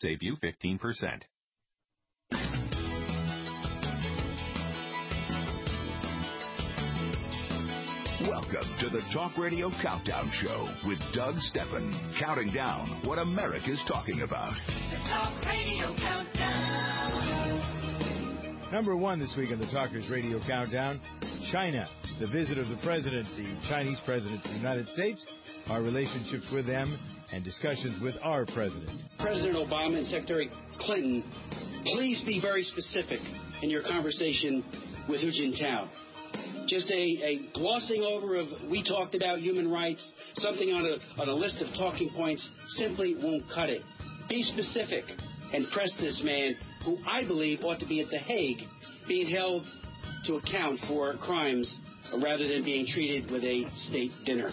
Save you 15%. Welcome to the Talk Radio Countdown Show with Doug Steffen, counting down what America's talking about. The Talk Radio Countdown. Number one this week on the Talkers Radio Countdown, China. The visit of the president, the Chinese president of the United States, our relationships with them, and discussions with our president. President Obama and Secretary Clinton, please be very specific in your conversation with Hu Jintao. Just a glossing over of we talked about human rights, something on a list of talking points simply won't cut it. Be specific and press this man, who I believe ought to be at The Hague, being held to account for crimes rather than being treated with a state dinner.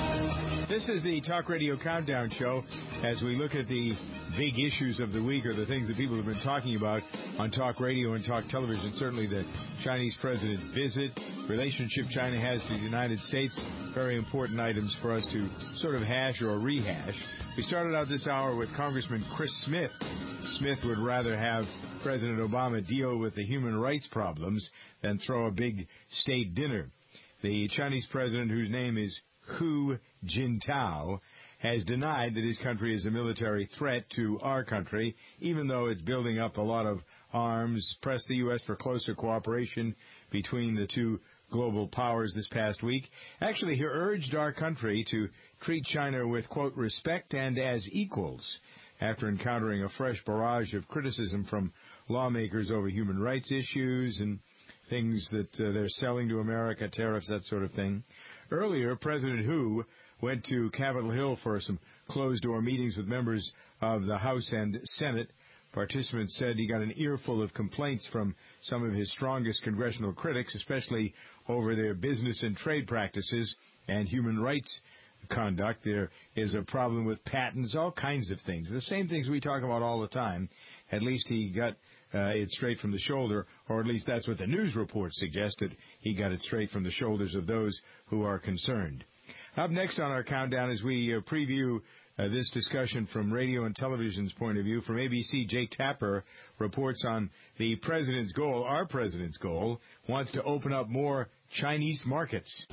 This is the Talk Radio Countdown Show as we look at the big issues of the week, or the things that people have been talking about on Talk Radio and Talk Television. Certainly the Chinese president's visit, relationship China has to the United States, very important items for us to sort of hash or rehash. We started out this hour with Congressman Chris Smith. Smith would rather have President Obama deal with the human rights problems than throw a big state dinner. The Chinese president, whose name is Hu Jintao, has denied that his country is a military threat to our country, even though it's building up a lot of arms, pressed the U.S. for closer cooperation between the two global powers this past week. Actually, he urged our country to treat China with, quote, respect and as equals, after encountering a fresh barrage of criticism from lawmakers over human rights issues and things that they're selling to America, tariffs, that sort of thing. Earlier, President Hu went to Capitol Hill for some closed-door meetings with members of the House and Senate. Participants said he got an earful of complaints from some of his strongest congressional critics, especially over their business and trade practices and human rights conduct. There is a problem with patents, all kinds of things. The same things we talk about all the time. At least he got it straight from the shoulder, or at least that's what the news reports suggested. He got it straight from the shoulders of those who are concerned. Up next on our countdown, as we preview this discussion from radio and television's point of view, from ABC, Jake Tapper reports on the president's goal. Our president's goal wants to open up more Chinese markets.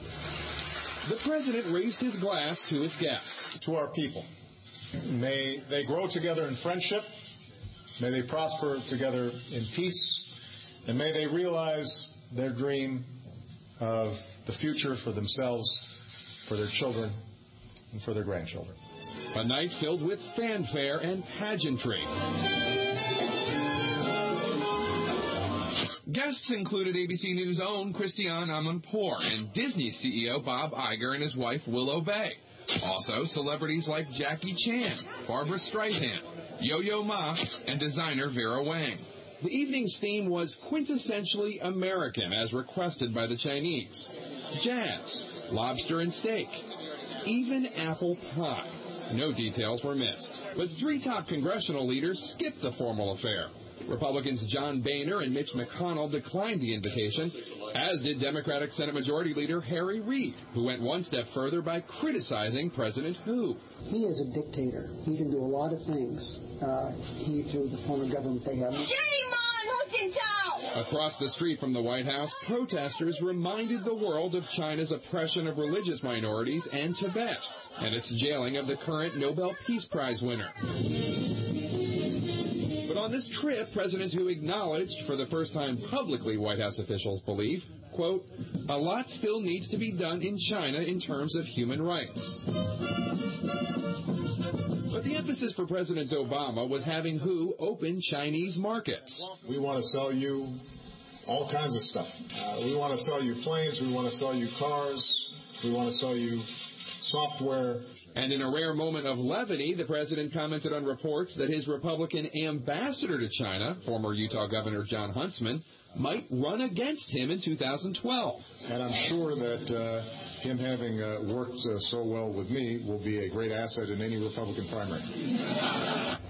The president raised his glass to his guests. To our people. May they grow together in friendship. May they prosper together in peace. And may they realize their dream of the future for themselves, for their children, and for their grandchildren. A night filled with fanfare and pageantry. Guests included ABC News' own Christiane Amanpour and Disney CEO Bob Iger and his wife Willow Bay. Also, celebrities like Jackie Chan, Barbra Streisand, Yo-Yo Ma, and designer Vera Wang. The evening's theme was quintessentially American, as requested by the Chinese. Jazz, lobster and steak, even apple pie. No details were missed. But three top congressional leaders skipped the formal affair. Republicans John Boehner and Mitch McConnell declined the invitation, as did Democratic Senate Majority Leader Harry Reid, who went one step further by criticizing President Hu. He is a dictator. He can do a lot of things. Through the form of government they have. Across the street from the White House, protesters reminded the world of China's oppression of religious minorities and Tibet, and its jailing of the current Nobel Peace Prize winner. But on this trip, President Hu acknowledged, for the first time publicly, White House officials believe, quote, a lot still needs to be done in China in terms of human rights. But the emphasis for President Obama was having Hu open Chinese markets. We want to sell you all kinds of stuff. We want to sell you planes. We want to sell you cars. We want to sell you software. And in a rare moment of levity, the president commented on reports that his Republican ambassador to China, former Utah Governor John Huntsman, might run against him in 2012. And I'm sure that him having worked so well with me will be a great asset in any Republican primary.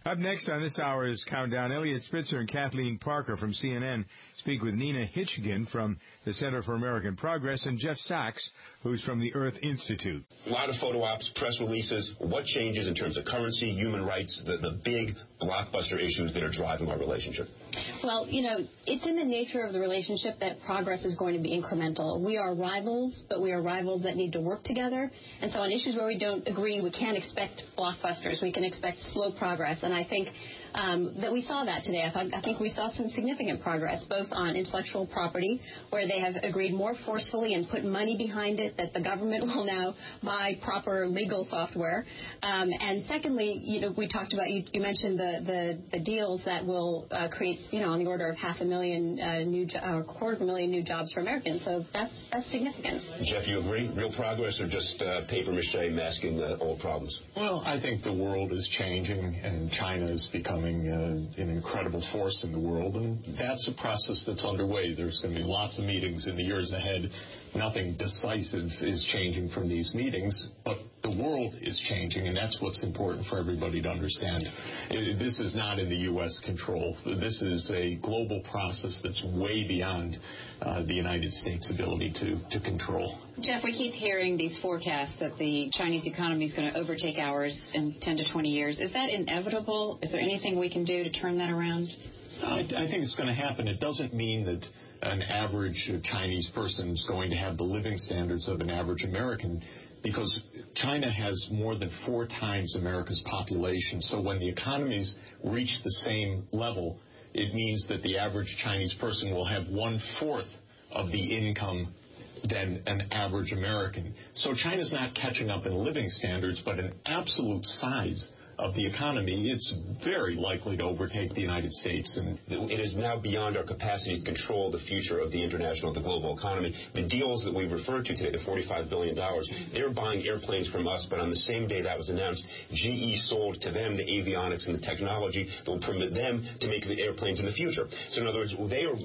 Up next on this hour's Countdown, Elliot Spitzer and Kathleen Parker from CNN speak with Nina Hitchkin from the Center for American Progress and Jeff Sachs, who's from the Earth Institute. A lot of photo ops, press releases. What changes in terms of currency, human rights, the big blockbuster issues that are driving our relationship? Well, it's in the nature of the relationship that progress is going to be incremental. We are rivals, but we are rivals that need to work together. And so on issues where we don't agree, we can't expect blockbusters. We can expect slow progress. And I think that we saw that today. I think we saw some significant progress, both on intellectual property, where they have agreed more forcefully and put money behind it, that the government will now buy proper legal software. And secondly, we talked about, you mentioned the deals that will create, on the order of 500,000 new 250,000 new jobs for Americans. So that's significant. Jeff, you agree? Real progress or just paper mache masking old problems? Well, I think the world is changing, and China is becoming an incredible force in the world, and that's a process that's underway. There's going to be lots of meetings in the years ahead. Nothing decisive is changing from these meetings, but the world is changing, and that's what's important for everybody to understand. This is not in the U.S. control. This is a global process that's way beyond the United States' ability to control. Jeff, we keep hearing these forecasts that the Chinese economy is going to overtake ours in 10 to 20 years. Is that inevitable? Is there anything we can do to turn that around? I think it's going to happen. It doesn't mean that an average Chinese person is going to have the living standards of an average American, because China has more than 4 times America's population. So when the economies reach the same level, it means that the average Chinese person will have 1/4 of the income than an average American. So China's not catching up in living standards, but in absolute size of the economy, it's very likely to overtake the United States. And it is now beyond our capacity to control the future of the global economy. The deals that we referred to today, the $45 billion, they're buying airplanes from us, but on the same day that was announced, GE sold to them the avionics and the technology that will permit them to make the airplanes in the future. So in other words,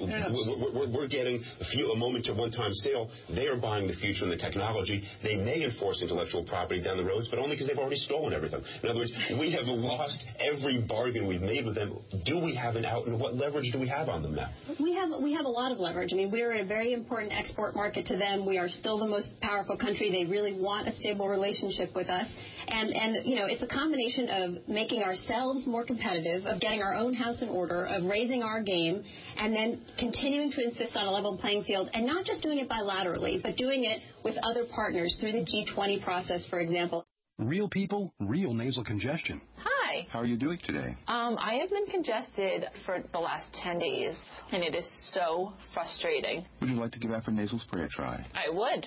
we're getting a moment to one-time sale. They are buying the future and the technology. They may enforce intellectual property down the roads, but only because they've already stolen everything. In other words, we have lost every bargain we've made with them. Do we have an out, and what leverage do we have on them now? We have a lot of leverage. I mean, we're a very important export market to them. We are still the most powerful country. They really want a stable relationship with us. And it's a combination of making ourselves more competitive, of getting our own house in order, of raising our game, and then continuing to insist on a level playing field, and not just doing it bilaterally, but doing it with other partners through the G20 process, for example. Real people, real nasal congestion. Hi. How are you doing today? I have been congested for the last 10 days, and it is so frustrating. Would you like to give Afrin nasal spray a try? I would.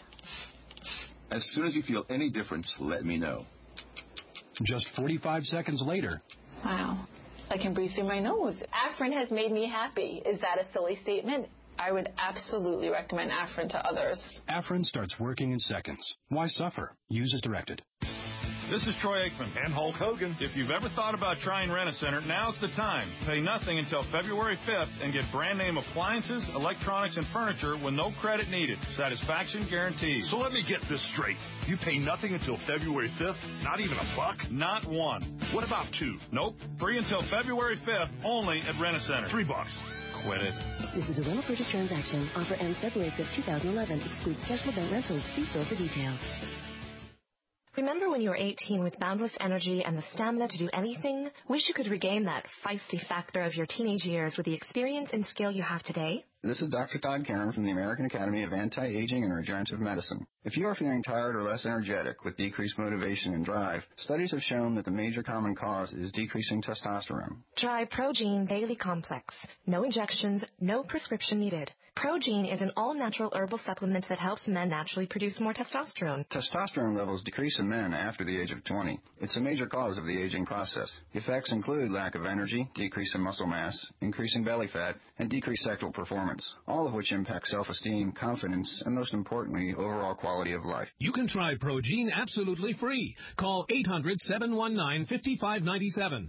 As soon as you feel any difference, let me know. Just 45 seconds later. Wow. I can breathe through my nose. Afrin has made me happy. Is that a silly statement? I would absolutely recommend Afrin to others. Afrin starts working in seconds. Why suffer? Use as directed. This is Troy Aikman. And Hulk Hogan. If you've ever thought about trying Rent-A-Center, now's the time. Pay nothing until February 5th and get brand name appliances, electronics, and furniture with no credit needed. Satisfaction guaranteed. So let me get this straight. You pay nothing until February 5th? Not even $1? Not one. What about 2? Nope. 3 until February 5th, only at Rent-A-Center. $3. Quit it. This is a rental purchase transaction. Offer ends February 5th, 2011. Excludes special event rentals. See store for details. Remember when you were 18 with boundless energy and the stamina to do anything? Wish you could regain that feisty factor of your teenage years with the experience and skill you have today? This is Dr. Todd Karen from the American Academy of Anti-Aging and Regenerative Medicine. If you are feeling tired or less energetic with decreased motivation and drive, studies have shown that the major common cause is decreasing testosterone. Try Progene Daily Complex. No injections, no prescription needed. Progene is an all-natural herbal supplement that helps men naturally produce more testosterone. Testosterone levels decrease in men after the age of 20. It's a major cause of the aging process. The effects include lack of energy, decrease in muscle mass, increase in belly fat, and decreased sexual performance, all of which impact self-esteem, confidence, and most importantly, overall quality of life. You can try Progene absolutely free. Call 800-719-5597.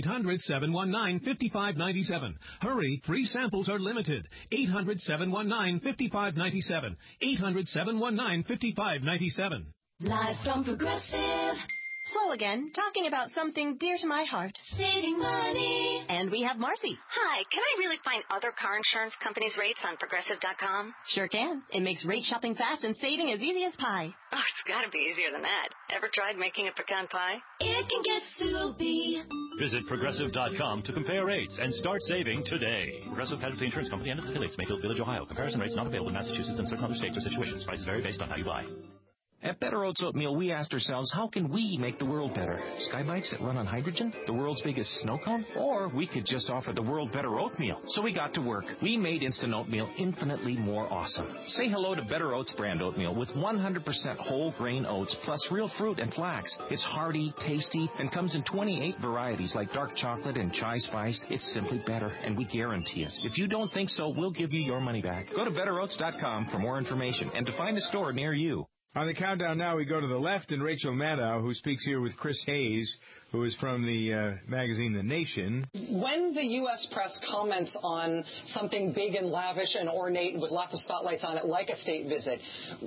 800-719-5597. Hurry, free samples are limited. 800-719-5597. 800-719-5597. Live from Progressive. Swole again, talking about something dear to my heart. Saving money. And we have Marcy. Hi, can I really find other car insurance companies' rates on Progressive.com? Sure can. It makes rate shopping fast and saving as easy as pie. Oh, it's got to be easier than that. Ever tried making a pecan pie? It can get soupy. Visit Progressive.com to compare rates and start saving today. Progressive Casualty Insurance Company and its affiliates, Mayfield Village, Ohio. Comparison rates not available in Massachusetts and certain other states or situations. Prices vary based on how you buy. At Better Oats Oatmeal, we asked ourselves, how can we make the world better? Skybikes that run on hydrogen? The world's biggest snow cone? Or we could just offer the world better oatmeal. So we got to work. We made instant oatmeal infinitely more awesome. Say hello to Better Oats brand oatmeal with 100% whole grain oats plus real fruit and flax. It's hearty, tasty, and comes in 28 varieties like dark chocolate and chai spiced. It's simply better, and we guarantee it. If you don't think so, we'll give you your money back. Go to BetterOats.com for more information and to find a store near you. On the countdown now, we go to the left and Rachel Maddow, who speaks here with Chris Hayes, who is from the magazine The Nation. When the U.S. press comments on something big and lavish and ornate with lots of spotlights on it, like a state visit,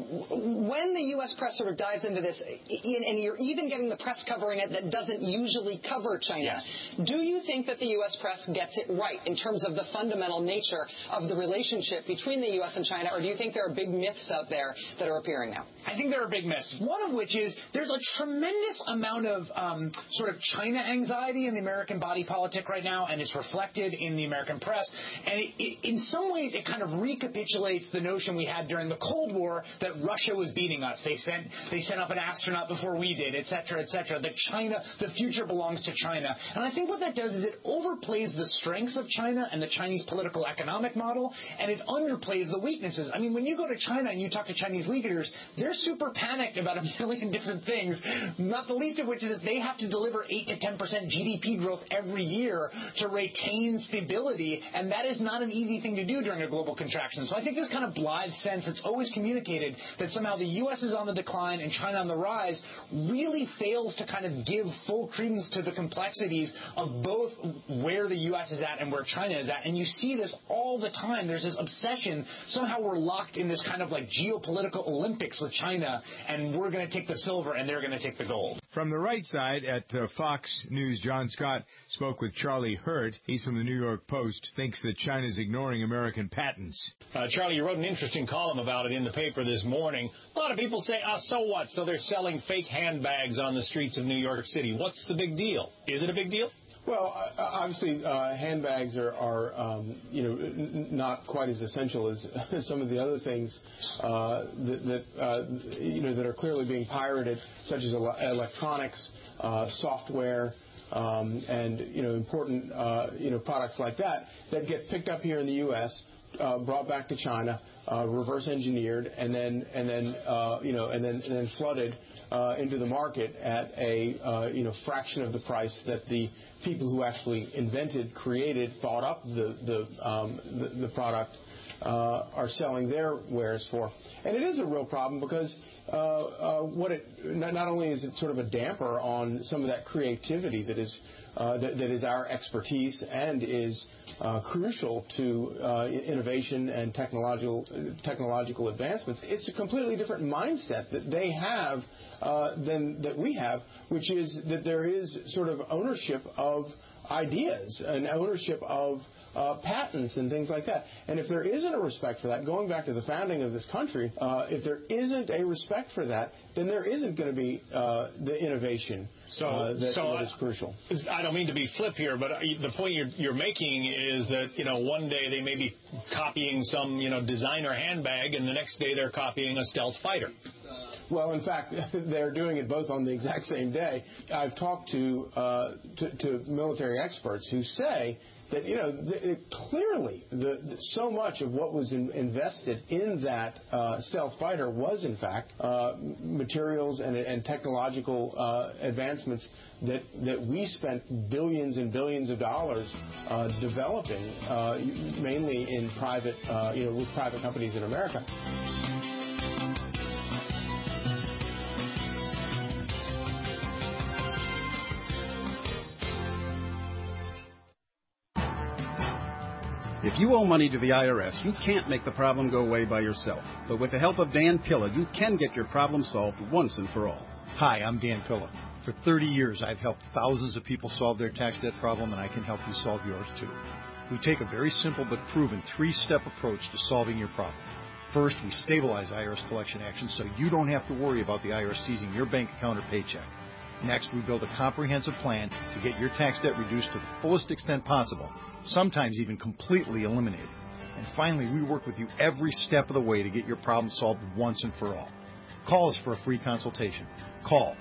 when the U.S. press sort of dives into this, and you're even getting the press covering it that doesn't usually cover China, yes. Do you think that the U.S. press gets it right in terms of the fundamental nature of the relationship between the U.S. and China, or do you think there are big myths out there that are appearing now? I think there are big myths. One of which is there's a tremendous amount of sort of China anxiety in the American body politic right now, and it's reflected in the American press. And in some ways, it kind of recapitulates the notion we had during the Cold War that Russia was beating us. They sent up an astronaut before we did, et cetera, that China, the future belongs to China. And I think what that does is it overplays the strengths of China and the Chinese political economic model, and it underplays the weaknesses. I mean, when you go to China and you talk to Chinese leaders, they're super panicked about a million different things, not the least of which is that they have to deliver 8 to 10% GDP growth every year to retain stability, and that is not an easy thing to do during a global contraction. So I think this kind of blithe sense that's always communicated that somehow the U.S. is on the decline and China on the rise really fails to kind of give full credence to the complexities of both where the U.S. is at and where China is at. And you see this all the time. There's this obsession. Somehow we're locked in this kind of like geopolitical Olympics with China, and we're going to take the silver and they're going to take the gold. From the right side at Fox News, John Scott spoke with Charlie Hurt. He's from the New York Post, thinks that China's ignoring American patents. Charlie, you wrote an interesting column about it in the paper this morning. A lot of people say, so what? So they're selling fake handbags on the streets of New York City. What's the big deal? Is it a big deal? Well, obviously, handbags are not quite as essential as some of the other things that are clearly being pirated, such as electronics, software, and important products like that get picked up here in the U.S., brought back to China, reverse engineered, and then flooded into the market at a fraction of the price that the people who actually created, thought up the product are selling their wares for. And it is a real problem because not only is it sort of a damper on some of that creativity that is our expertise and is crucial to innovation and technological advancements. It's a completely different mindset that they have than that we have, which is that there is sort of ownership of ideas and ownership of patents and things like that. And if there isn't a respect for that, going back to the founding of this country, if there isn't a respect for that, then there isn't going to be the innovation that is crucial. I don't mean to be flip here, but the point you're making is that one day they may be copying some designer handbag, and the next day they're copying a stealth fighter. Well, in fact, they're doing it both on the exact same day. I've talked to military experts who say that clearly so much of what was invested in that stealth fighter was in fact materials and technological advancements that we spent billions and billions of dollars developing, mainly in private with private companies in America. If you owe money to the IRS, you can't make the problem go away by yourself. But with the help of Dan Pilla, you can get your problem solved once and for all. Hi, I'm Dan Pilla. For 30 years, I've helped thousands of people solve their tax debt problem, and I can help you solve yours too. We take a very simple but proven 3-step approach to solving your problem. First, we stabilize IRS collection actions so you don't have to worry about the IRS seizing your bank account or paycheck. Next, we build a comprehensive plan to get your tax debt reduced to the fullest extent possible, sometimes even completely eliminated. And finally, we work with you every step of the way to get your problem solved once and for all. Call us for a free consultation. Call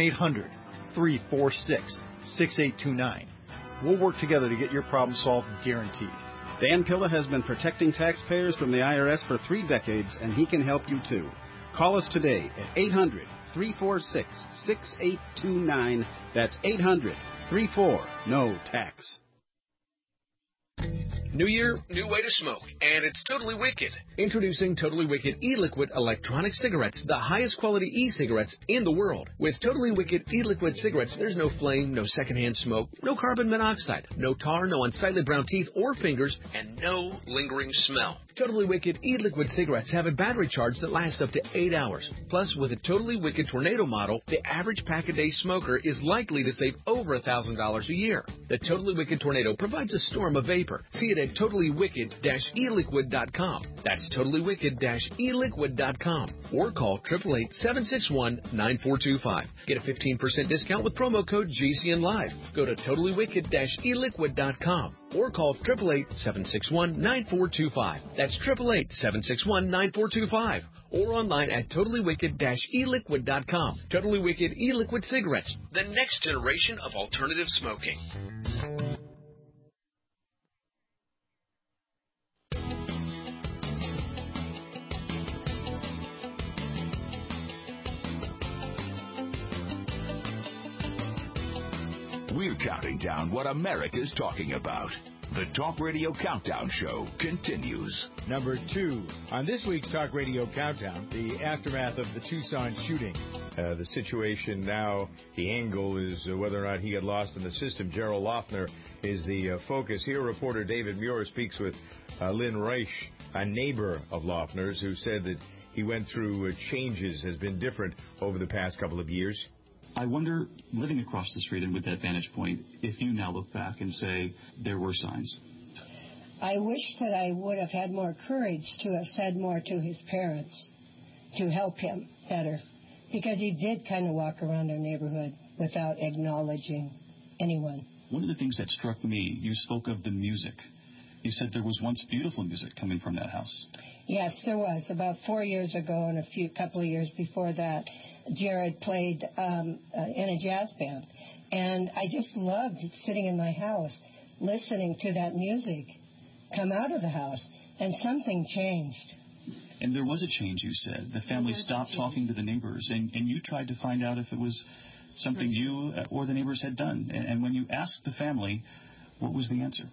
1-800-346-6829. We'll work together to get your problem solved, guaranteed. Dan Pilla has been protecting taxpayers from the IRS for 3 decades, and he can help you too. Call us today at 800-346-6829. That's 800-34-NO-TAX. New year, new way to smoke, and it's totally wicked. Introducing Totally Wicked e-liquid electronic cigarettes, the highest quality e-cigarettes in the world. With Totally Wicked e-liquid cigarettes, there's no flame, no secondhand smoke, no carbon monoxide, no tar, no unsightly brown teeth or fingers, and no lingering smell. Totally Wicked e-liquid cigarettes have a battery charge that lasts up to 8 hours. Plus, with a Totally Wicked Tornado model, the average pack-a-day smoker is likely to save over $1,000 a year. The Totally Wicked Tornado provides a storm of vapor. See it at totallywicked-eliquid.com. That's totallywicked-eliquid.com. Or call 888-761-9425. Get a 15% discount with promo code GCNLive. Go to totallywicked-eliquid.com. Or call 888-761-9425. That's 888-761-9425. Or online at totallywicked-eliquid.com. Totally Wicked e-liquid cigarettes, the next generation of alternative smoking. We're counting down what America's talking about. The Talk Radio Countdown Show continues. Number 2. On this week's Talk Radio Countdown, the aftermath of the Tucson shooting. The situation now, the angle is whether or not he got lost in the system. Gerald Loeffner is the focus here. Reporter David Muir speaks with Lynn Reich, a neighbor of Loeffner's, who said that he went through changes, has been different over the past couple of years. I wonder, living across the street and with that vantage point, if you now look back and say there were signs. I wish that I would have had more courage to have said more to his parents to help him better, because he did kind of walk around our neighborhood without acknowledging anyone. One of the things that struck me, you spoke of the music. You said there was once beautiful music coming from that house. Yes, there was. About 4 years ago and a couple of years before that, Jared played in a jazz band. And I just loved sitting in my house, listening to that music come out of the house. And something changed. And there was a change, you said. The family stopped talking to the neighbors, and you tried to find out if it was something you or the neighbors had done. And when you asked the family, what was the answer?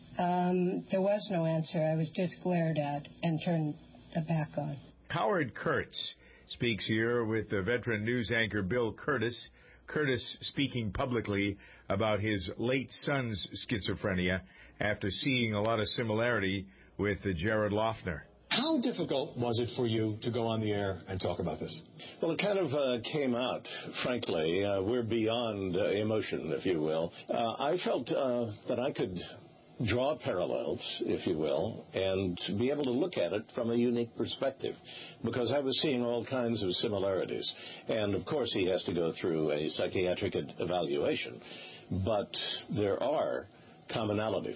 There was no answer. I was just glared at and turned back on. Howard Kurtz speaks here with the veteran news anchor Bill Curtis. Curtis speaking publicly about his late son's schizophrenia after seeing a lot of similarity with Jared Loeffner. How difficult was it for you to go on the air and talk about this? Well, it kind of came out, frankly. We're beyond emotion, if you will. I felt that I could draw parallels, if you will, and be able to look at it from a unique perspective, because I was seeing all kinds of similarities. And, of course, he has to go through a psychiatric evaluation. But there are commonalities.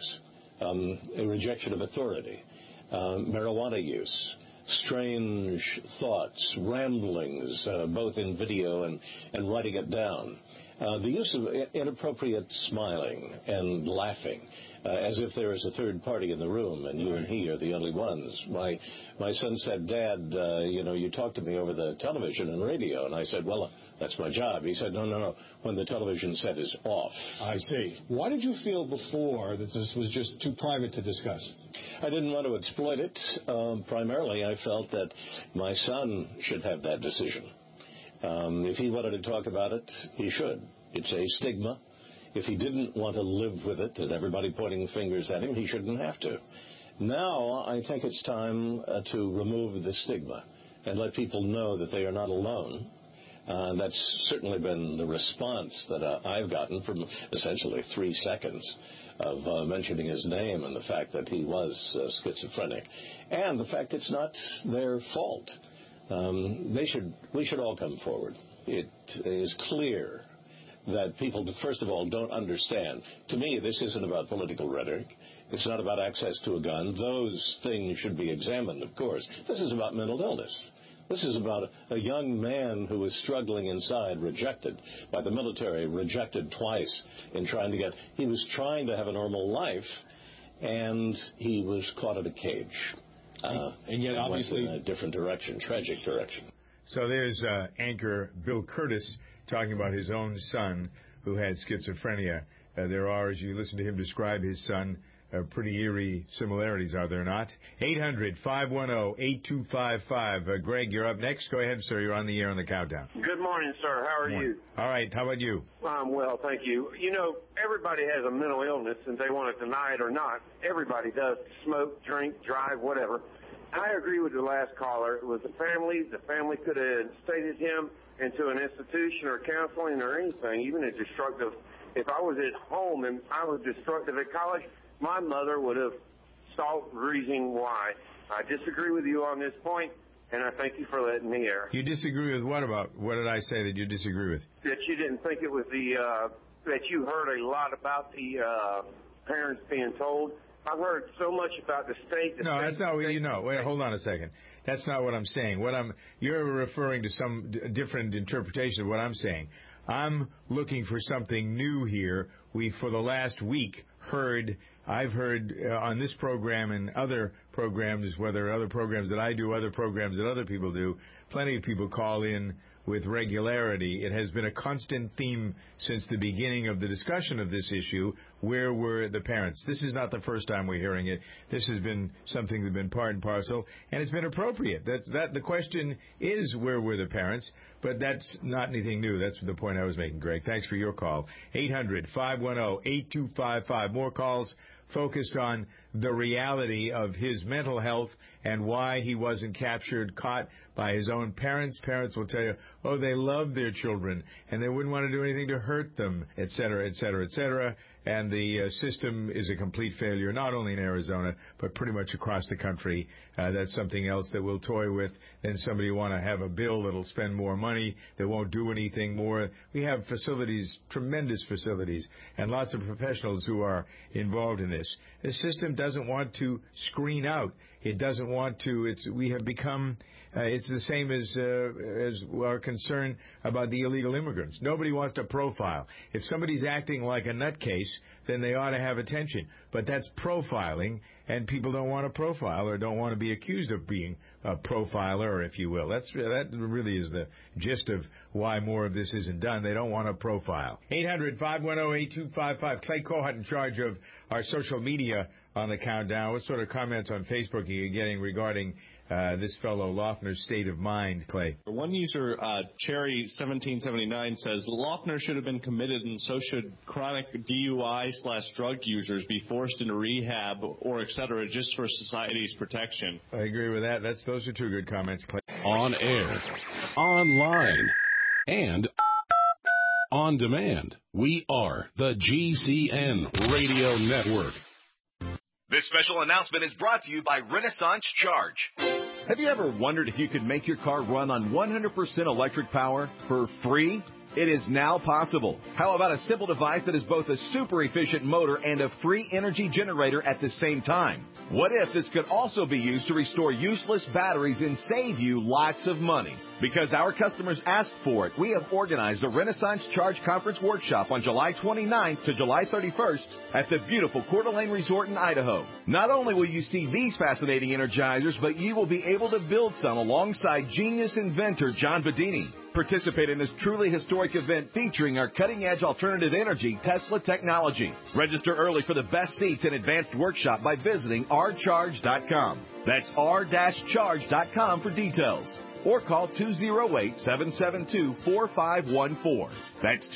A rejection of authority, marijuana use, strange thoughts, ramblings, both in video and writing it down. The use of inappropriate smiling and laughing, as if there is a third party in the room and you and he are the only ones. My son said, Dad, you talk to me over the television and radio. And I said, well, that's my job. He said, no, when the television set is off. I see. Why did you feel before that this was just too private to discuss? I didn't want to exploit it. Primarily, I felt that my son should have that decision. If he wanted to talk about it, he should. It's a stigma. If he didn't want to live with it and everybody pointing fingers at him, he shouldn't have to. Now, I think it's time to remove the stigma and let people know that they are not alone, That's certainly been the response that I've gotten from essentially 3 seconds of mentioning his name and the fact that he was schizophrenic, and the fact it's not their fault. We should all come forward. It is clear that people, first of all, don't understand. To me, this isn't about political rhetoric. It's not about access to a gun. Those things should be examined, of course. This is about mental illness. This is about a young man who was struggling inside, rejected by the military, rejected twice in trying to he was trying to have a normal life, and he was caught in a cage. And yet, obviously, went in a different direction, tragic direction. So there's anchor Bill Curtis talking about his own son who had schizophrenia. There are, as you listen to him describe his son, pretty eerie similarities, are there not? 800-510-8255. Greg, you're up next. Go ahead, sir. You're on the air on the countdown. Good morning, sir. How are you? All right. How about you? I'm well, thank you. You know, everybody has a mental illness, and they want to deny it or not. Everybody does. Smoke, drink, drive, whatever. I agree with the last caller. It was the family. The family could have stated him into an institution or counseling or anything, even a destructive. If I was at home and I was destructive at college, my mother would have sought reasoning why. I disagree with you on this point, and I thank you for letting me air. You disagree with what about? What did I say that you disagree with? That you didn't think it was that you heard a lot about the parents being told. I've heard so much about the state. No, that's not what you know. Wait, hold on a second. That's not what I'm saying. You're referring to some different interpretation of what I'm saying. I'm looking for something new here. For the last week, I've heard on this program and other programs, whether other programs that I do, other programs that other people do, plenty of people call in with regularity. It has been a constant theme since the beginning of the discussion of this issue. Where were the parents? This is not the first time we're hearing it. This has been something that's been part and parcel, and it's been appropriate. The question is, where were the parents? But that's not anything new. That's the point I was making, Greg. Thanks for your call. 800-510-8255. More calls focused on the reality of his mental health and why he wasn't caught by his own parents. Parents will tell you, oh, they love their children, and they wouldn't want to do anything to hurt them, et cetera, et cetera, et cetera. And the system is a complete failure, not only in Arizona, but pretty much across the country. That's something else that we'll toy with. Then somebody want to have a bill that'll spend more money, that won't do anything more. We have facilities, tremendous facilities, and lots of professionals who are involved in this. The system doesn't want to screen out. It doesn't want to. We have become. It's the same as our concern about the illegal immigrants. Nobody wants to profile. If somebody's acting like a nutcase, then they ought to have attention. But that's profiling, and people don't want to profile or don't want to be accused of being a profiler, if you will. That really is the gist of why more of this isn't done. They don't want to profile. 800-510-8255. Clay Cohut in charge of our social media on the countdown. What sort of comments on Facebook are you getting regarding this fellow Loeffner's state of mind, Clay? One user, Cherry1779, says Loeffner should have been committed, and so should chronic DUI/drug users be forced into rehab or et cetera, just for society's protection. I agree with that. Those are two good comments, Clay. On air, online, and on demand. We are the GCN Radio Network. This special announcement is brought to you by Renaissance Charge. Have you ever wondered if you could make your car run on 100% electric power for free? It is now possible. How about a simple device that is both a super efficient motor and a free energy generator at the same time? What if this could also be used to restore useless batteries and save you lots of money? Because our customers asked for it, we have organized a Renaissance Charge Conference Workshop on July 29th to July 31st at the beautiful Coeur d'Alene Resort in Idaho. Not only will you see these fascinating energizers, but you will be able to build some alongside genius inventor John Bedini. Participate in this truly historic event featuring our cutting-edge alternative energy Tesla technology. Register early for the best seats and advanced workshop by visiting rcharge.com. That's r-charge.com for details. Or call 208-772-4514. That's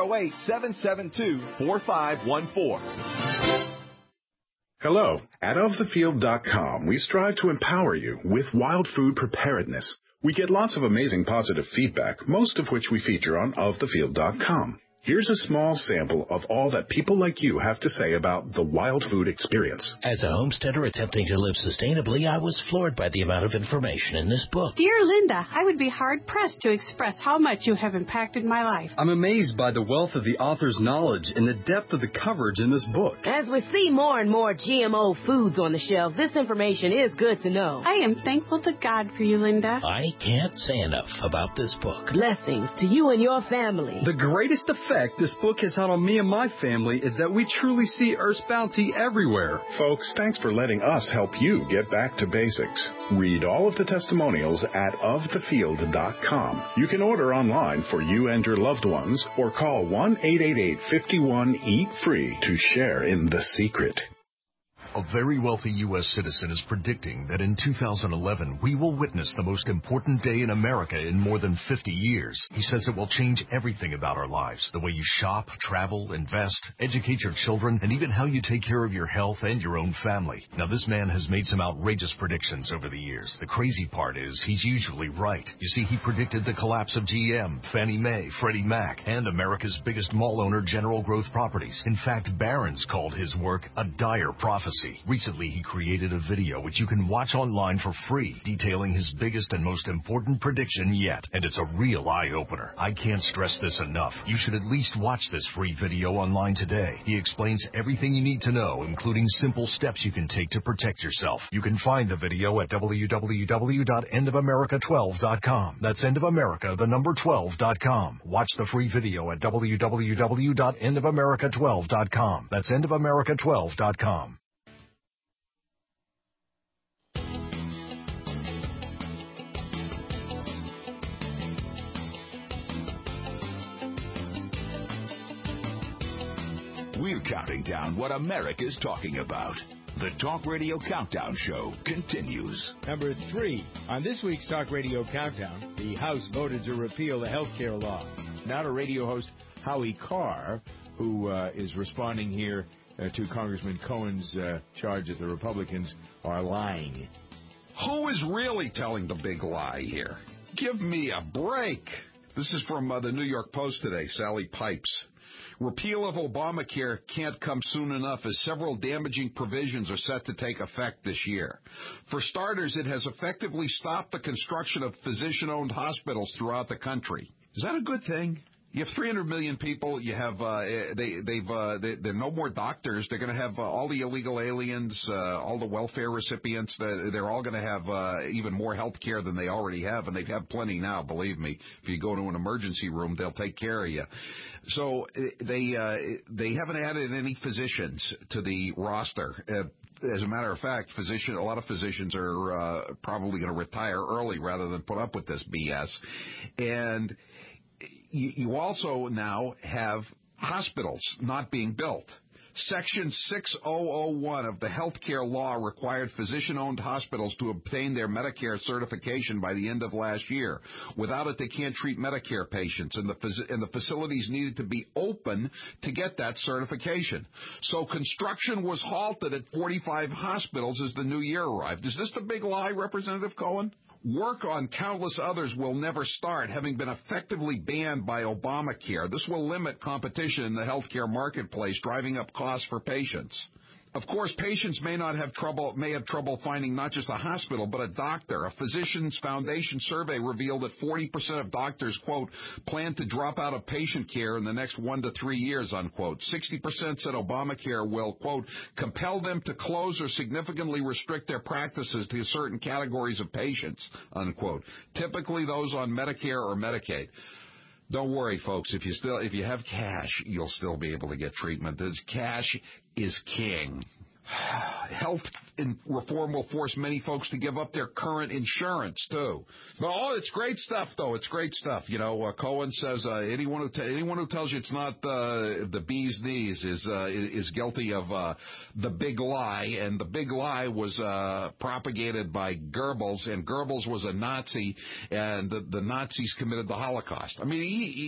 208-772-4514. Hello. At ofthefield.com, we strive to empower you with wild food preparedness. We get lots of amazing positive feedback, most of which we feature on ofthefield.com. Here's a small sample of all that people like you have to say about the wild food experience. As a homesteader attempting to live sustainably, I was floored by the amount of information in this book. Dear Linda, I would be hard-pressed to express how much you have impacted my life. I'm amazed by the wealth of the author's knowledge and the depth of the coverage in this book. As we see more and more GMO foods on the shelves, this information is good to know. I am thankful to God for you, Linda. I can't say enough about this book. Blessings to you and your family. The greatest effect this book has had on me and my family is that we truly see Earth's bounty everywhere. Folks, thanks for letting us help you get back to basics. Read all of the testimonials at ofthefield.com. You can order online for you and your loved ones or call 1-888-51-EAT-FREE to share in the secret. A very wealthy U.S. citizen is predicting that in 2011, we will witness the most important day in America in more than 50 years. He says it will change everything about our lives, the way you shop, travel, invest, educate your children, and even how you take care of your health and your own family. Now, this man has made some outrageous predictions over the years. The crazy part is he's usually right. You see, he predicted the collapse of GM, Fannie Mae, Freddie Mac, and America's biggest mall owner, General Growth Properties. In fact, Barron's called his work a dire prophecy. Recently, he created a video which you can watch online for free, detailing his biggest and most important prediction yet. And it's a real eye-opener. I can't stress this enough. You should at least watch this free video online today. He explains everything you need to know, including simple steps you can take to protect yourself. You can find the video at www.endofamerica12.com. That's endofamerica, the number 12.com. Watch the free video at www.endofamerica12.com. That's endofamerica12.com. We're counting down what America's talking about. The Talk Radio Countdown Show continues. Number 3 on this week's Talk Radio Countdown, the House voted to repeal the health care law. Now to radio host Howie Carr, who is responding here to Congressman Cohen's charge that the Republicans are lying. Who is really telling the big lie here? Give me a break. This is from the New York Post today, Sally Pipes. Repeal of Obamacare can't come soon enough as several damaging provisions are set to take effect this year. For starters, it has effectively stopped the construction of physician-owned hospitals throughout the country. Is that a good thing? You have 300 million people. You have there are no more doctors. They're going to have all the illegal aliens, all the welfare recipients. They're all going to have even more health care than they already have, and they have plenty now. Believe me, if you go to an emergency room, they'll take care of you. So they haven't added any physicians to the roster. As a matter of fact, a lot of physicians are probably going to retire early rather than put up with this BS, and you also now have hospitals not being built. Section 6001 of the health care law required physician-owned hospitals to obtain their Medicare certification by the end of last year. Without it, they can't treat Medicare patients, and the facilities needed to be open to get that certification. So construction was halted at 45 hospitals as the new year arrived. Is this the big lie, Representative Cohen? Work on countless others will never start, having been effectively banned by Obamacare. This will limit competition in the healthcare marketplace, driving up costs for patients. Of course, patients may have trouble finding not just a hospital, but a doctor. A Physicians Foundation survey revealed that 40% of doctors, quote, plan to drop out of patient care in the next 1 to 3 years, unquote. 60% said Obamacare will, quote, compel them to close or significantly restrict their practices to certain categories of patients, unquote. Typically those on Medicare or Medicaid. Don't worry, folks. If you have cash, you'll still be able to get treatment. This cash is king. Health reform will force many folks to give up their current insurance, too. Oh, it's great stuff, though. It's great stuff. You know, Cohen says anyone who tells you it's not the bee's knees is guilty of the big lie, and the big lie was propagated by Goebbels, and Goebbels was a Nazi, and the Nazis committed the Holocaust. I mean,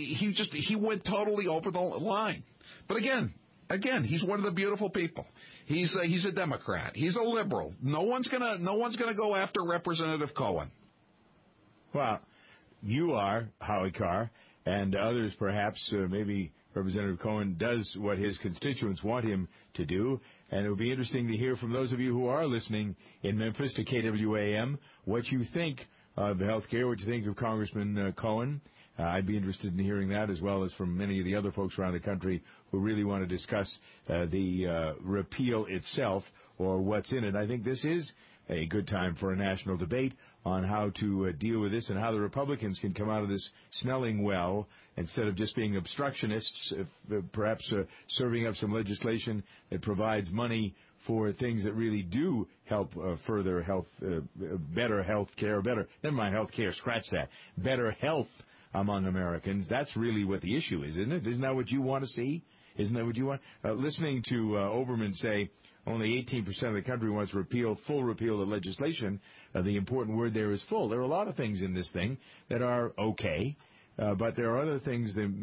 he went totally over the line. But again, he's one of the beautiful people. He's a Democrat. He's a liberal. No one's gonna go after Representative Cohen. Well, you are, Howie Carr, and others perhaps, maybe Representative Cohen does what his constituents want him to do, and it will be interesting to hear from those of you who are listening in Memphis to KWAM what you think of health care, what you think of Congressman Cohen. I'd be interested in hearing that, as well as from many of the other folks around the country who really want to discuss the repeal itself or what's in it. I think this is a good time for a national debate on how to deal with this and how the Republicans can come out of this smelling well instead of just being obstructionists, perhaps serving up some legislation that provides money for things that really do help further health, better health care, never mind health care, scratch that, better health among Americans. That's really what the issue is, isn't it? Isn't that what you want to see? Isn't that what you want? Listening to Oberman say only 18% of the country wants full repeal of legislation, the important word there is full. There are a lot of things in this thing that are okay, but there are other things, the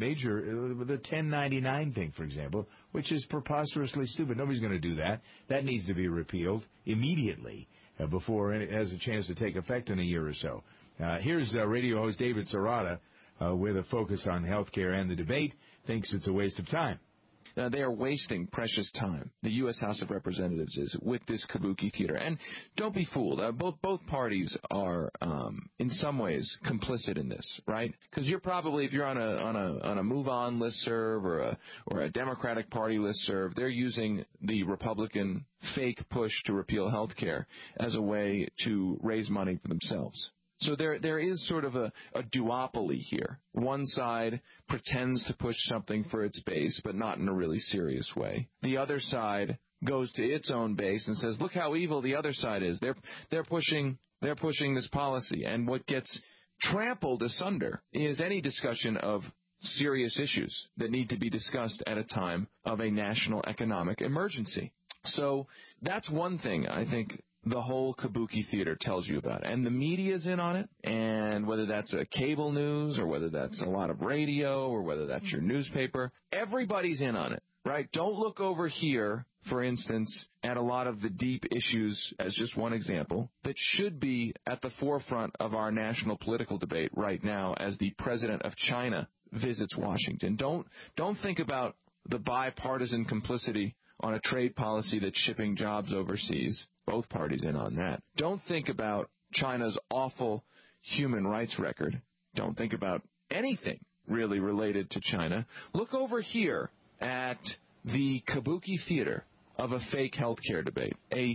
1099 thing, for example, which is preposterously stupid. Nobody's going to do that. That needs to be repealed immediately before it has a chance to take effect in a year or so. Here's radio host David Serrata with a focus on health care and the debate, thinks it's a waste of time. They are wasting precious time, the U.S. House of Representatives is, with this kabuki theater. And don't be fooled. Both parties are, in some ways, complicit in this, right? Because you're probably, if you're on a Move On listserv or a Democratic Party listserv, they're using the Republican fake push to repeal health care as a way to raise money for themselves. So there is sort of a duopoly here. One side pretends to push something for its base, but not in a really serious way. The other side goes to its own base and says, look how evil the other side is. They're pushing this policy. And what gets trampled asunder is any discussion of serious issues that need to be discussed at a time of a national economic emergency. So that's one thing I think the whole kabuki theater tells you about. And the media's in on it, and whether that's a cable news or whether that's a lot of radio or whether that's your newspaper, everybody's in on it, right? Don't look over here, for instance, at a lot of the deep issues, as just one example, that should be at the forefront of our national political debate right now as the president of China visits Washington. Don't think about the bipartisan complicity on a trade policy that's shipping jobs overseas. Both parties in on that. Don't think about China's awful human rights record. Don't think about anything really related to China. Look over here at the kabuki theater of a fake healthcare debate. A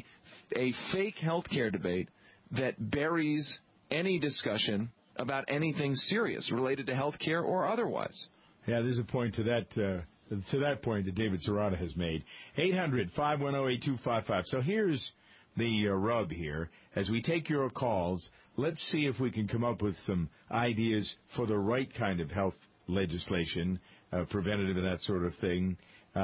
fake healthcare debate that buries any discussion about anything serious related to healthcare or otherwise. Yeah, there's a point to that point that David Serrata has made. 800-510-8255. So here's the rub here. As we take your calls, let's see if we can come up with some ideas for the right kind of health legislation, preventative and that sort of thing.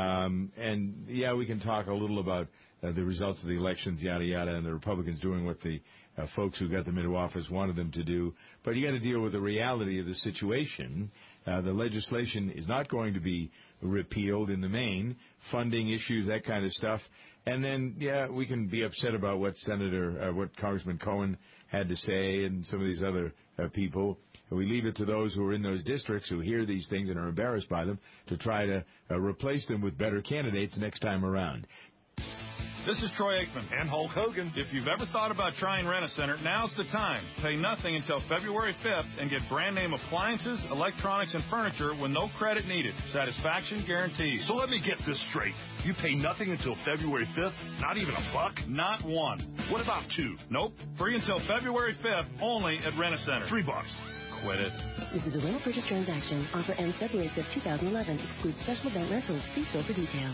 And, yeah, we can talk a little about the results of the elections, yada, yada, and the Republicans doing what the folks who got them into office wanted them to do. But you got to deal with the reality of the situation. The legislation is not going to be repealed in the main, funding issues, that kind of stuff. And then, yeah, we can be upset about what what Congressman Cohen had to say and some of these other people. We leave it to those who are in those districts who hear these things and are embarrassed by them to try to replace them with better candidates next time around. This is Troy Aikman and Hulk Hogan. If you've ever thought about trying Rent-A-Center, now's the time. Pay nothing until February 5th and get brand name appliances, electronics, and furniture with no credit needed. Satisfaction guaranteed. So let me get this straight. You pay nothing until February 5th? Not even $1? Not one. What about 2? Nope. Free until February 5th only at Rent-A-Center. $3. Quit it. This is a rental purchase transaction. Offer ends February 5th, 2011. Excludes special event rentals. See store for details.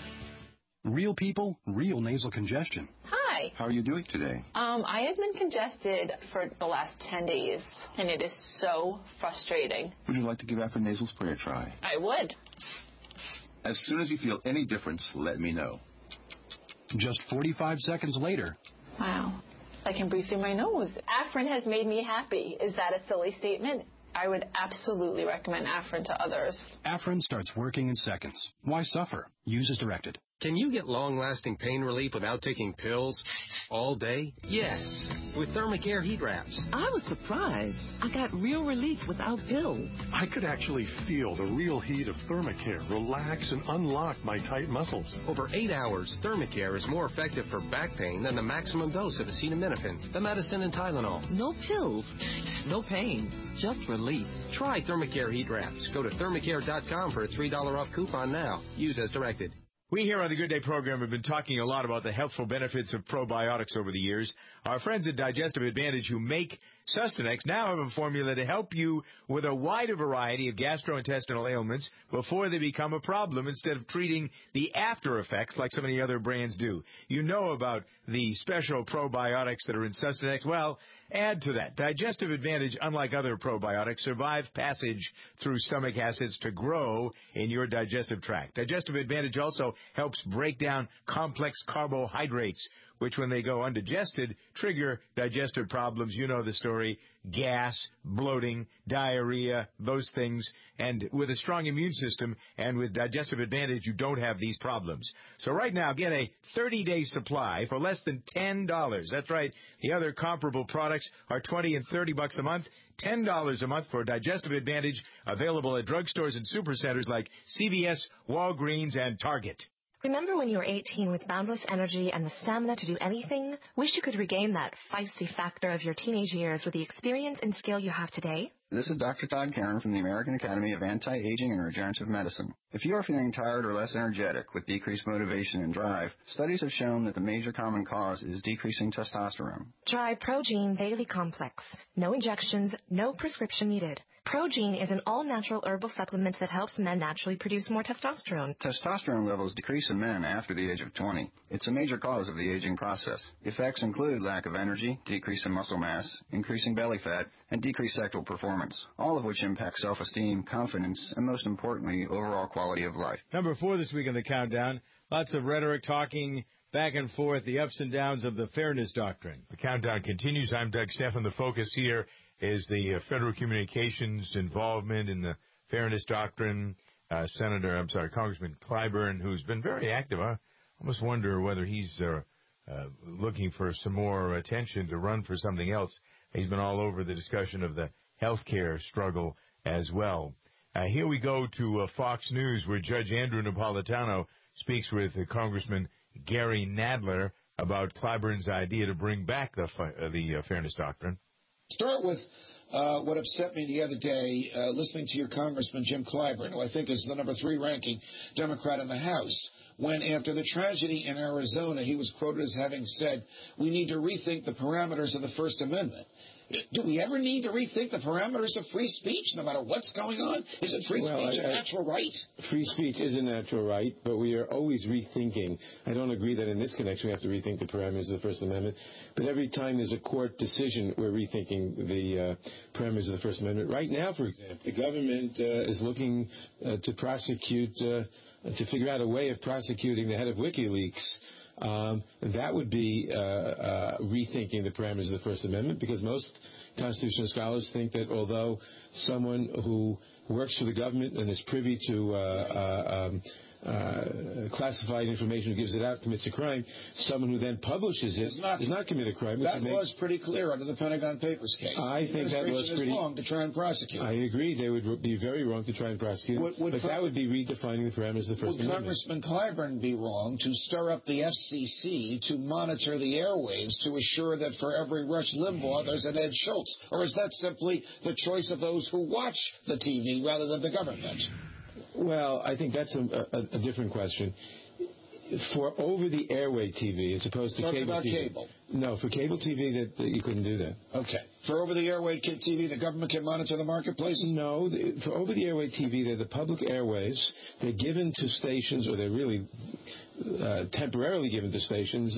Real people, real nasal congestion. Hi. How are you doing today? I have been congested for the last 10 days, and it is so frustrating. Would you like to give Afrin nasal spray a try? I would. As soon as you feel any difference, let me know. Just 45 seconds later. Wow. I can breathe through my nose. Afrin has made me happy. Is that a silly statement? I would absolutely recommend Afrin to others. Afrin starts working in seconds. Why suffer? Use as directed. Can you get long-lasting pain relief without taking pills all day? Yes, with Thermacare heat wraps. I was surprised. I got real relief without pills. I could actually feel the real heat of Thermacare relax and unlock my tight muscles. Over 8 hours, Thermacare is more effective for back pain than the maximum dose of acetaminophen, the medicine, and Tylenol. No pills, no pain, just relief. Try Thermacare heat wraps. Go to thermacare.com for a $3 off coupon now. Use as directed. We here on the Good Day program have been talking a lot about the healthful benefits of probiotics over the years. Our friends at Digestive Advantage who make Sustanex now have a formula to help you with a wider variety of gastrointestinal ailments before they become a problem instead of treating the after effects like so many other brands do. You know about the special probiotics that are in Sustanex. Well, add to that. Digestive Advantage, unlike other probiotics, survive passage through stomach acids to grow in your digestive tract. Digestive Advantage also helps break down complex carbohydrates, which when they go undigested, trigger digestive problems. You know the story. Gas, bloating, diarrhea, those things. And with a strong immune system and with Digestive Advantage, you don't have these problems. So right now, get a 30-day supply for less than $10. That's right. The other comparable products are $20 and $30 a month. $10 a month for Digestive Advantage, available at drugstores and supercenters like CVS, Walgreens, and Target. Remember when you were 18 with boundless energy and the stamina to do anything? Wish you could regain that feisty factor of your teenage years with the experience and skill you have today? This is Dr. Todd Karen from the American Academy of Anti-Aging and Regenerative Medicine. If you are feeling tired or less energetic with decreased motivation and drive, studies have shown that the major common cause is decreasing testosterone. Try Progene Daily Complex. No injections, no prescription needed. Progene is an all-natural herbal supplement that helps men naturally produce more testosterone. Testosterone levels decrease in men after the age of 20. It's a major cause of the aging process. Effects include lack of energy, decrease in muscle mass, increasing belly fat, and decreased sexual performance, all of which impact self-esteem, confidence, and most importantly, overall quality of life. Number 4 this week on the countdown, lots of rhetoric talking back and forth, the ups and downs of the fairness doctrine. The countdown continues. I'm Doug Stephan. The focus here is the Federal Communications involvement in the fairness doctrine. Congressman Clyburn, who's been very active. I almost wonder whether he's looking for some more attention to run for something else. He's been all over the discussion of the health care struggle as well. Here we go to Fox News, where Judge Andrew Napolitano speaks with Congressman Gary Nadler about Clyburn's idea to bring back the fairness doctrine. Start with what upset me the other day, listening to your Congressman Jim Clyburn, who I think is the number 3 ranking Democrat in the House, when after the tragedy in Arizona, he was quoted as having said, we need to rethink the parameters of the First Amendment. Do we ever need to rethink the parameters of free speech, no matter what's going on? Isn't free speech a natural right? Free speech is a natural right, but we are always rethinking. I don't agree that in this connection we have to rethink the parameters of the First Amendment, but every time there's a court decision, we're rethinking the parameters of the First Amendment. Right now, for example, the government is looking to prosecute, to figure out a way of prosecuting the head of WikiLeaks. That would be rethinking the parameters of the First Amendment, because most constitutional scholars think that although someone who works for the government and is privy to classified information, who gives it out, commits a crime, someone who then publishes it does not commit a crime. That law is pretty clear under the Pentagon Papers case. I think that was pretty wrong to try and prosecute. I agree. They would be very wrong to try and prosecute. But that would be redefining the parameters of the First Amendment. Would Congressman Clyburn be wrong to stir up the FCC to monitor the airwaves to assure that for every Rush Limbaugh there's an Ed Schultz? Or is that simply the choice of those who watch the TV rather than the government? Well, I think that's a different question. For over-the-airway TV, as opposed to cable TV. Cable. No, for cable TV, that you couldn't do that. Okay. For over-the-airway TV, the government can monitor the marketplace? No, for over-the-airway TV, they're the public airwaves. They're given to stations, or they're really temporarily given to stations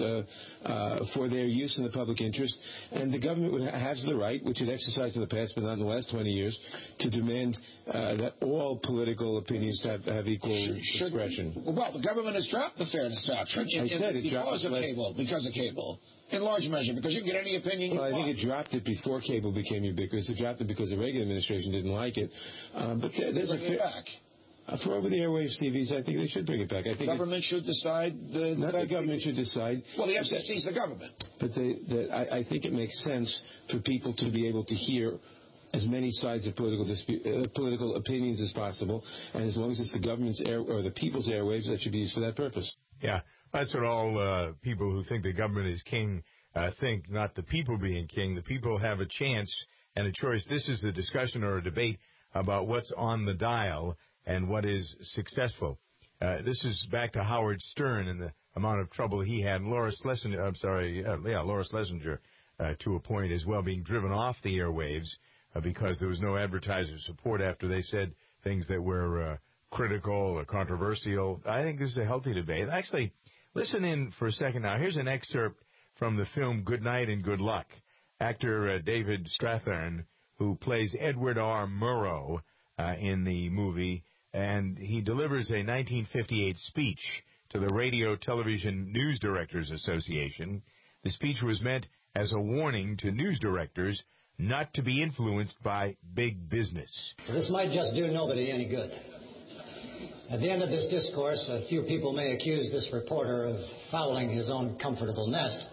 for their use in the public interest. And the government has the right, which it exercised in the past, but not in the last 20 years, to demand that all political opinions have equal expression. Well, the government has dropped the fairness doctrine because of cable. In large measure, because you can get any opinion you want. Well, I think it dropped it before cable became ubiquitous. It dropped it because the Reagan administration didn't like it. But there's it back. For over-the-air waves TVs, I think they should bring it back. I think government should decide. Not the government should decide. Well, the FCC is the government. But I think it makes sense for people to be able to hear as many sides of political opinions as possible, and as long as it's the government's or the people's airwaves, that should be used for that purpose. Yeah, that's what all people who think the government is king think, not the people being king. The people have a chance and a choice. This is a discussion or a debate about what's on the dial and what is successful. This is back to Howard Stern and the amount of trouble he had. Laura Schlesinger, Laura Schlesinger, to a point as well, being driven off the airwaves because there was no advertiser support after they said things that were critical or controversial. I think this is a healthy debate. Actually, listen in for a second now. Here's an excerpt from the film Good Night and Good Luck. Actor David Strathairn, who plays Edward R. Murrow in the movie, and he delivers a 1958 speech to the Radio Television News Directors Association. The speech was meant as a warning to news directors not to be influenced by big business. This might just do nobody any good. At the end of this discourse, a few people may accuse this reporter of fouling his own comfortable nest,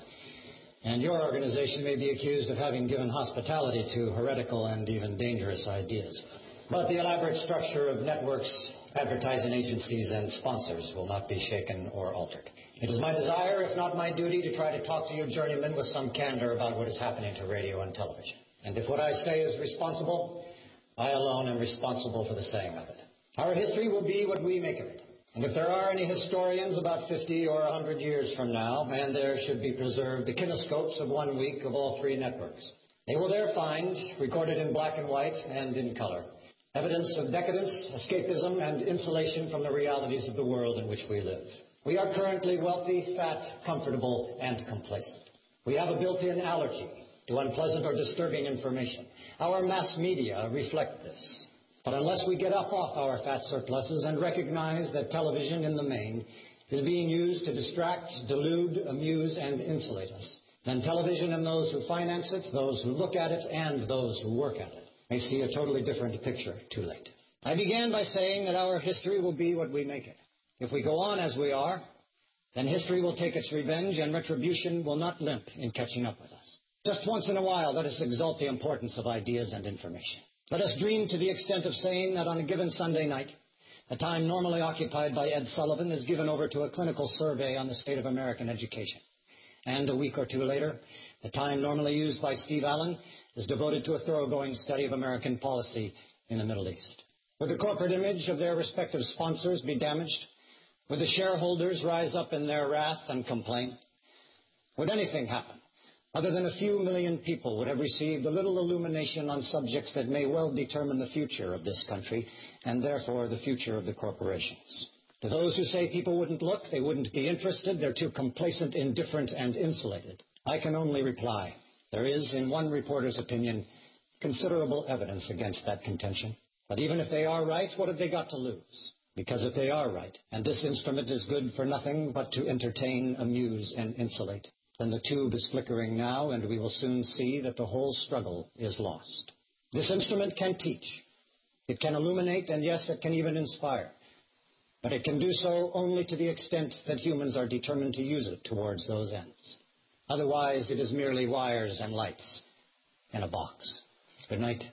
and your organization may be accused of having given hospitality to heretical and even dangerous ideas. But the elaborate structure of networks, advertising agencies, and sponsors will not be shaken or altered. It is my desire, if not my duty, to try to talk to you journeymen with some candor about what is happening to radio and television. And if what I say is responsible, I alone am responsible for the saying of it. Our history will be what we make of it. And if there are any historians about 50 or 100 years from now, and there should be preserved the kinescopes of 1 week of all three networks, they will there find, recorded in black and white and in color, evidence of decadence, escapism, and insulation from the realities of the world in which we live. We are currently wealthy, fat, comfortable, and complacent. We have a built-in allergy to unpleasant or disturbing information. Our mass media reflect this. But unless we get up off our fat surpluses and recognize that television in the main is being used to distract, delude, amuse, and insulate us, then television and those who finance it, those who look at it, and those who work at it may see a totally different picture too late. I began by saying that our history will be what we make it. If we go on as we are, then history will take its revenge and retribution will not limp in catching up with us. Just once in a while, let us exalt the importance of ideas and information. Let us dream to the extent of saying that on a given Sunday night, the time normally occupied by Ed Sullivan is given over to a clinical survey on the state of American education. And a week or two later, the time normally used by Steve Allen is devoted to a thoroughgoing study of American policy in the Middle East. Would the corporate image of their respective sponsors be damaged? Would the shareholders rise up in their wrath and complain? Would anything happen other than a few million people would have received a little illumination on subjects that may well determine the future of this country and therefore the future of the corporations? To those who say people wouldn't look, they wouldn't be interested, they're too complacent, indifferent, and insulated, I can only reply, there is, in one reporter's opinion, considerable evidence against that contention. But even if they are right, what have they got to lose? Because if they are right, and this instrument is good for nothing but to entertain, amuse, and insulate, then the tube is flickering now, and we will soon see that the whole struggle is lost. This instrument can teach. It can illuminate, and yes, it can even inspire. But it can do so only to the extent that humans are determined to use it towards those ends. Otherwise, it is merely wires and lights in a box. Good night,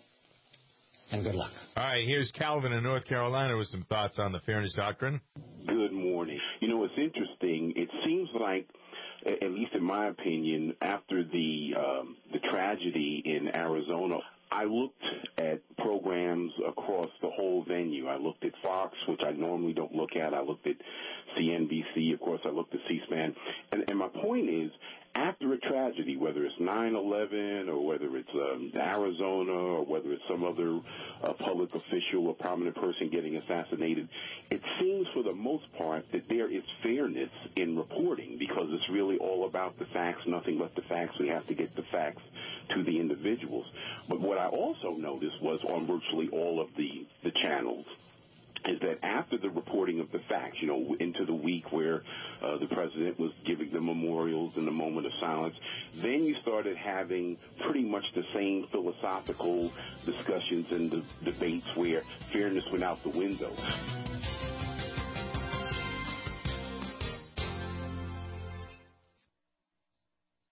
and good luck. All right, here's Calvin in North Carolina with some thoughts on the Fairness Doctrine. Good morning. You know, it's interesting. It seems like, at least in my opinion, after the tragedy in Arizona, I looked at programs across the whole venue. I looked at Fox, which I normally don't look at. I looked at CNBC. Of course, I looked at C-SPAN. And my point is, after a tragedy, whether it's 9/11 or whether it's Arizona or whether it's some other public official or prominent person getting assassinated, it seems for the most part that there is fairness in reporting because it's really all about the facts, nothing but the facts. We have to get the facts to the individuals. But what I also noticed was on virtually all of the channels is that after the reporting of the facts, you know, into the week where the president was giving the memorials and the moment of silence, then you started having pretty much the same philosophical discussions and the debates where fairness went out the window.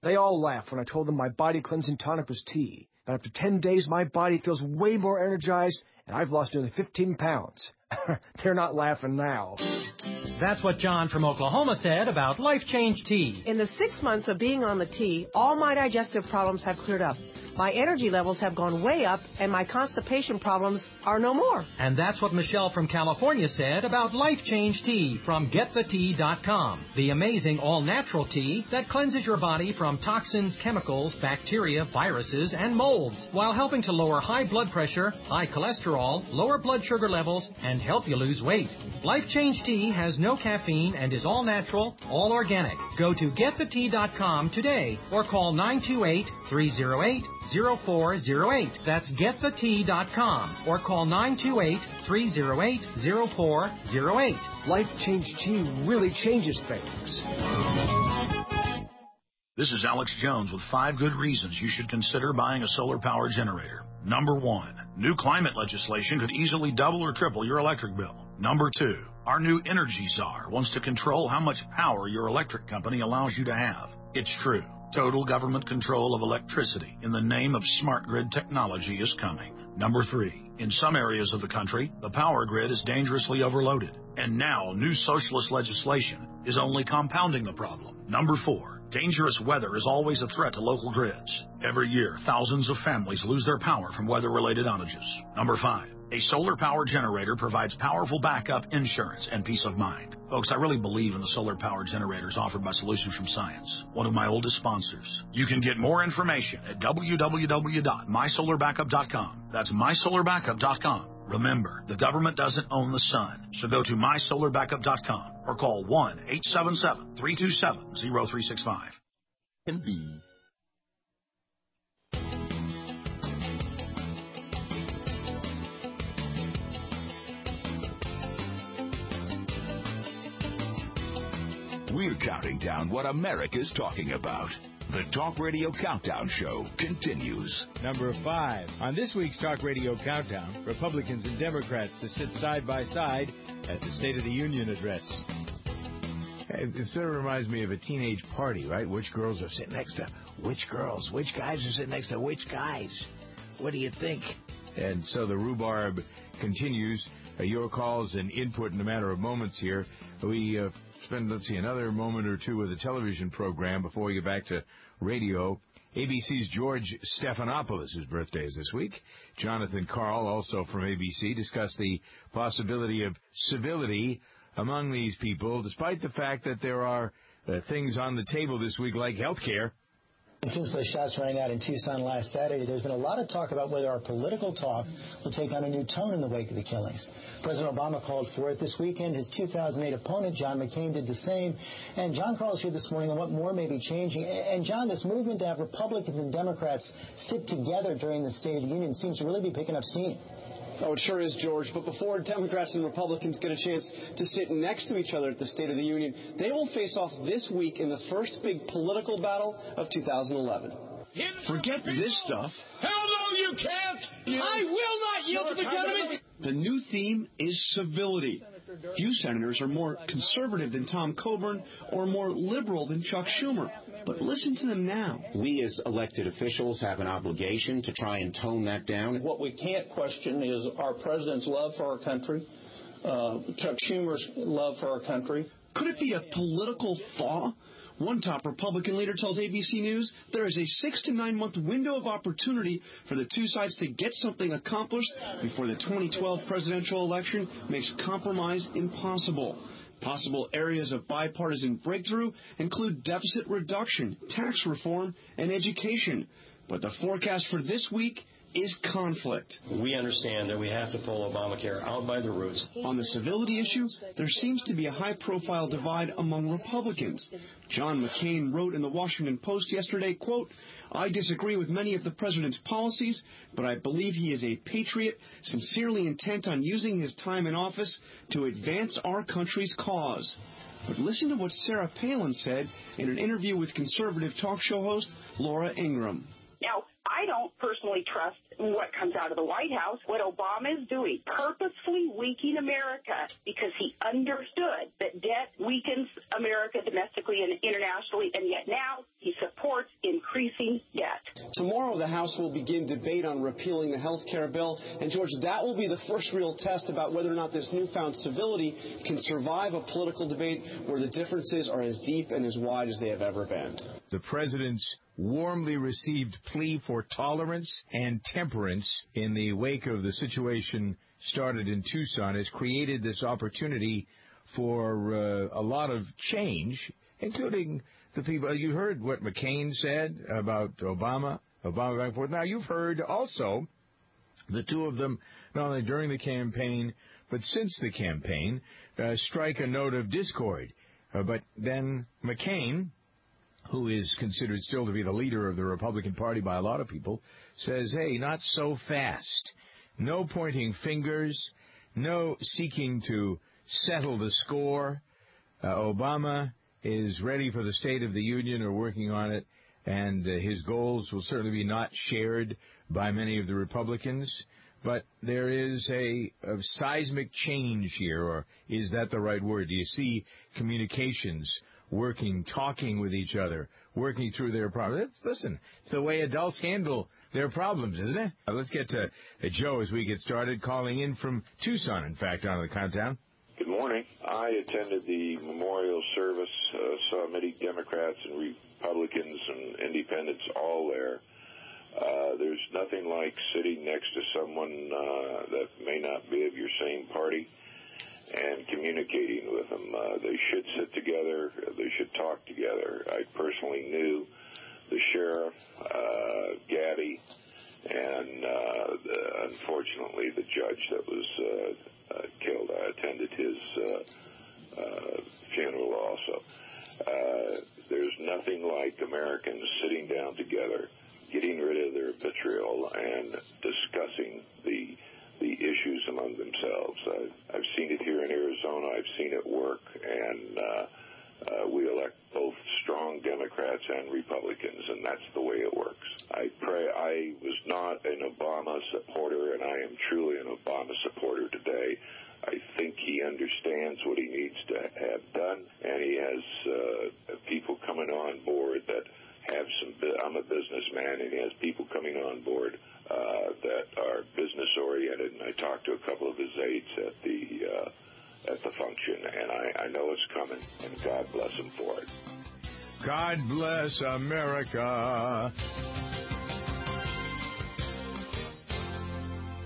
They all laughed when I told them my body cleansing tonic was tea. But after 10 days, my body feels way more energized, and I've lost nearly 15 pounds. They're not laughing now. That's what John from Oklahoma said about Life Change Tea. In the 6 months of being on the tea, all my digestive problems have cleared up. My energy levels have gone way up, and my constipation problems are no more. And that's what Michelle from California said about Life Change Tea from GetTheTea.com. The amazing all-natural tea that cleanses your body from toxins, chemicals, bacteria, viruses, and molds, while helping to lower high blood pressure, high cholesterol, lower blood sugar levels, and help you lose weight. Life Change Tea has no caffeine and is all natural, all organic. Go to GetTheTea.com today or call 928-308-0408. That's GetTheTea.com or call 928-308-0408. Life Change Tea really changes things. This is Alex Jones with 5 good reasons you should consider buying a solar power generator. Number 1, new climate legislation could easily double or triple your electric bill. Number 2, our new energy czar wants to control how much power your electric company allows you to have. It's true. Total government control of electricity in the name of smart grid technology is coming. Number 3, in some areas of the country, the power grid is dangerously overloaded. And now new socialist legislation is only compounding the problem. Number 4, dangerous weather is always a threat to local grids. Every year, thousands of families lose their power from weather-related outages. Number 5, a solar power generator provides powerful backup insurance and peace of mind. Folks, I really believe in the solar power generators offered by Solutions from Science, one of my oldest sponsors. You can get more information at www.mysolarbackup.com. That's mysolarbackup.com. Remember, the government doesn't own the sun, so go to mysolarbackup.com or call 1-877-327-0365. We're counting down what America's talking about. The Talk Radio Countdown Show continues. Number 5. On this week's Talk Radio Countdown, Republicans and Democrats to sit side by side at the State of the Union address. It sort of reminds me of a teenage party, right? Which girls are sitting next to which girls? Which guys are sitting next to which guys? What do you think? And so the rhubarb continues. Your calls and input in a matter of moments here. We spend, another moment or two with a television program before we get back to radio. ABC's George Stephanopoulos, whose birthday is this week. Jonathan Karl, also from ABC, discussed the possibility of civility among these people, despite the fact that there are things on the table this week like health care. Since the shots rang out in Tucson last Saturday, there's been a lot of talk about whether our political talk will take on a new tone in the wake of the killings. President Obama called for it this weekend. His 2008 opponent, John McCain, did the same. And John Karl is here this morning on what more may be changing. And, John, this movement to have Republicans and Democrats sit together during the State of the Union seems to really be picking up steam. Oh, it sure is, George. But before Democrats and Republicans get a chance to sit next to each other at the State of the Union, they will face off this week in the first big political battle of 2011. Forget this stuff. Hell no, you can't! I will not yield to the gentleman! The new theme is civility. Few senators are more conservative than Tom Coburn or more liberal than Chuck Schumer. But listen to them now. We as elected officials have an obligation to try and tone that down. What we can't question is our president's love for our country, Chuck Schumer's love for our country. Could it be a political thaw? One top Republican leader tells ABC News there is a 6 to 9 month window of opportunity for the two sides to get something accomplished before the 2012 presidential election makes compromise impossible. Possible areas of bipartisan breakthrough include deficit reduction, tax reform, and education. But the forecast for this week is conflict. We understand that we have to pull Obamacare out by the roots. On the civility issue, there seems to be a high-profile divide among Republicans. John McCain wrote in the Washington Post yesterday, quote, I disagree with many of the president's policies, but I believe he is a patriot, sincerely intent on using his time in office to advance our country's cause. But listen to what Sarah Palin said in an interview with conservative talk show host Laura Ingraham. Now, I don't personally trust what comes out of the White House, what Obama is doing, purposefully weakening America because he understood that debt weakens America domestically and internationally, and yet now he supports the House will begin debate on repealing the health care bill. And, George, that will be the first real test about whether or not this newfound civility can survive a political debate where the differences are as deep and as wide as they have ever been. The president's warmly received plea for tolerance and temperance in the wake of the situation started in Tucson has created this opportunity for a lot of change, including the people. You heard what McCain said about Obama back and forth. Now, you've heard also the two of them, not only during the campaign, but since the campaign, strike a note of discord. But then McCain, who is considered still to be the leader of the Republican Party by a lot of people, says, hey, not so fast. No pointing fingers, no seeking to settle the score. Obama is ready for the State of the Union or working on it, and his goals will certainly be not shared by many of the Republicans. But there is a seismic change here, or is that the right word? Do you see communications working, talking with each other, working through their problems? Listen, it's the way adults handle their problems, isn't it? Let's get to Joe as we get started, calling in from Tucson, in fact, on the countdown. Good morning. I attended the memorial service, saw many Democrats and Republicans and independents all there. There's nothing like sitting next to someone that may not be of your same party and communicating with them. They should sit together. They should talk together. I personally knew the sheriff, Gaddy, and unfortunately the judge that was killed. I attended his funeral also. There's nothing like Americans sitting down together, getting rid of their vitriol, and discussing the issues among themselves. I've seen it here in Arizona. I've seen it work, and we elect both strong Democrats and Republicans, and that's the way it works. I was not an Obama supporter, and I am truly an Obama supporter today. I think he understands what he needs to have done, and he has people coming on board that have some. I'm a businessman, and he has people coming on board that are business oriented. And I talked to a couple of his aides at the function, and I know it's coming. And God bless him for it. God bless America.